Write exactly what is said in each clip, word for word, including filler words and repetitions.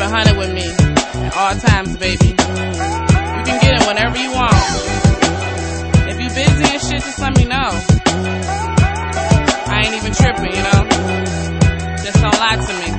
hundred with me at all times, baby. You can get it whenever you want. If you busy and shit, just let me know. I ain't even tripping, you know? Just don't lie to me.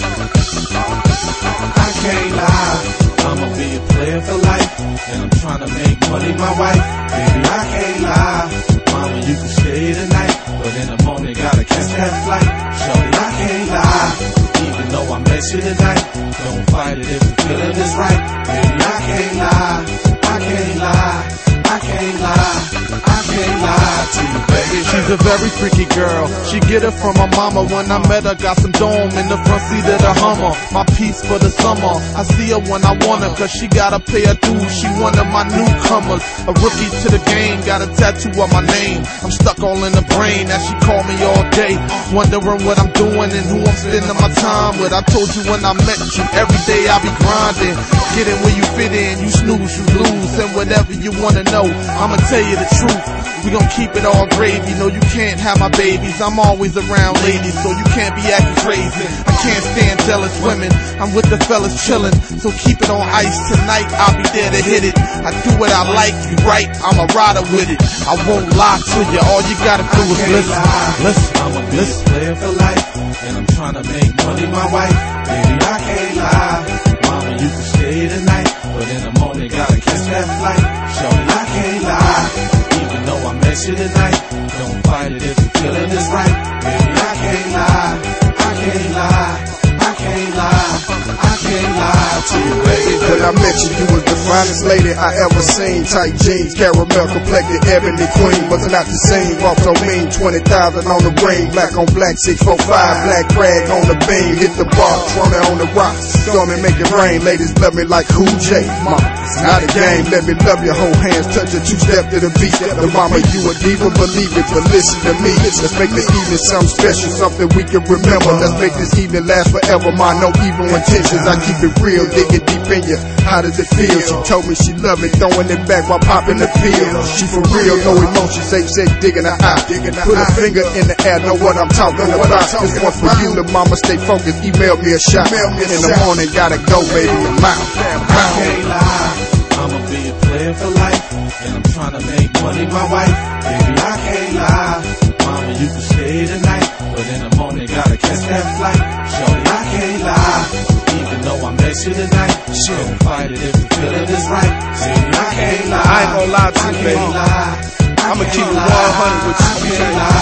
I can't lie, I'ma be a player for life, and I'm trying to make money my wife. Baby, I can't lie, mama, you can stay tonight, but in the morning gotta catch that flight. Shorty, I can't lie, even though I met you tonight, don't fight it if the feeling is right. Baby, I can't lie, I can't lie, I can't lie, I can't lie to you, baby. She's a very freaky girl. She get it from her mama. When I met her, got some dome in the front seat of the Hummer. My piece for the summer. I see her when I want her, cause she gotta pay her dues. She one of my newcomers, a rookie to the game. Got a tattoo of my name. I'm stuck all in the brain as she call me all day, wondering what I'm doing and who I'm spending my time with. I told you when I met you, every day I be grinding, getting where you fit in. You snooze, you lose, and whatever you wanna know, I'ma tell you the truth. We gon' keep it all gravy. No, you can't have my babies. I'm always around ladies, so you can't be acting crazy. I can't stand jealous women. I'm with the fellas chillin', so keep it on ice. Tonight I'll be there to hit it. I do what I like, you right, I'm a rider with it. I won't lie to you, all you gotta do is listen. Listen, I'ma be a player for life, and I'm trying to make money my wife. Baby, I can't lie, mama, you can stay tonight, but in the morning gotta catch that flight. Shorty, I can't lie, even though I met you tonight, don't fight it if the feeling is right. Baby, I can't lie, I can't lie, I can't lie, I can't lie to you, baby. When I met you, you was the finest lady I ever seen. Tight jeans, caramel complected, ebony queen. Was not the same, walked so mean. Twenty thousand on the ring, black on black, six four five, black crag on the beam. Hit the bar, twenty on the rocks, storm and make it rain. Ladies love me like Cool J. Mama, it's not a game, let me love you. Hold hands, touch a two-step to the beat. The mama, you a diva, believe it, but listen to me. Let's make this evening something special, something we can remember. Let's make this evening last forever. My no evil intentions, I keep it real, dig it deep in you. How does it feel? She told me she loved me, throwing it back while popping the pill. She for real, no emotion, safe, safe, digging her eye. Put a finger in the air, know what I'm talking about. This one for you, the mama, stay focused, email me a shot. In the morning, gotta go, baby, I'm out. I can't lie, I'ma be a player for life, and I'm trying to make money my wife. Baby, I can't lie, mama, you can stay tonight, but in the morning gotta catch that flight. Shorty, I can't lie, even though I met you tonight, don't fight it if the feeling is right. Baby, I can't lie, I ain't gonna lie to you, baby. I'ma keep it one hundred with you.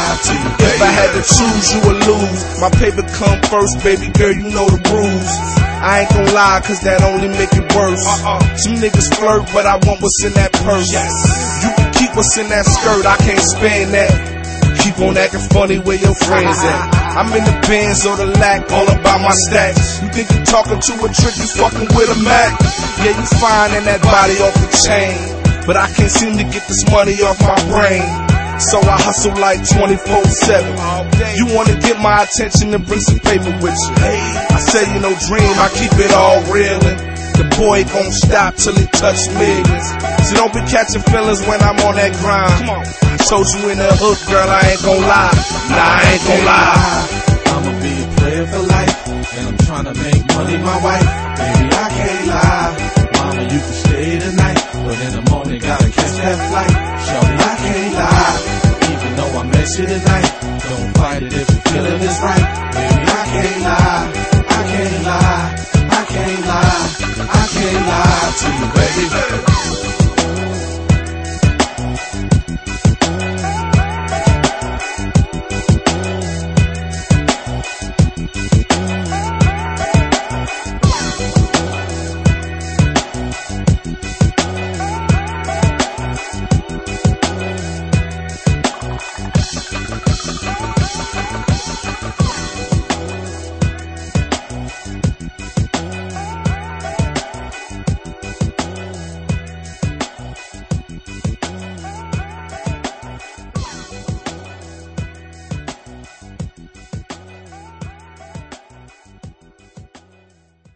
If I had to choose, you would lose. My paper come first, baby girl, you know the rules. I ain't gon' lie, cause that only make it worse. Some niggas flirt, but I want what's in that purse. You can keep what's in that skirt, I can't spend that. Keep on acting funny where your friends at. I'm in the Benz or the lack, all about my stacks. You think you talking to a trick, you fucking with a Mac. Yeah, you fine in that body off the chain, but I can't seem to get this money off my brain. So I hustle like twenty-four seven. You wanna get my attention and bring some paper with you. I say you no dream, I keep it all real, and the boy gon' stop till he touch millions. So don't be catching feelings when I'm on that grind. I told you in the hook, girl, I ain't gon' lie. Nah, I ain't gon' lie. I'ma be a player for life, and I'm trying to make money my wife. Baby, I can't lie, mama, you can stay tonight, but in the morning gotta catch that flight. Shorty, I can't lie, even though I met you tonight, don't fight it if the feeling is right. Baby, I can't lie, I can't lie, I can't lie, I can't lie to you, baby.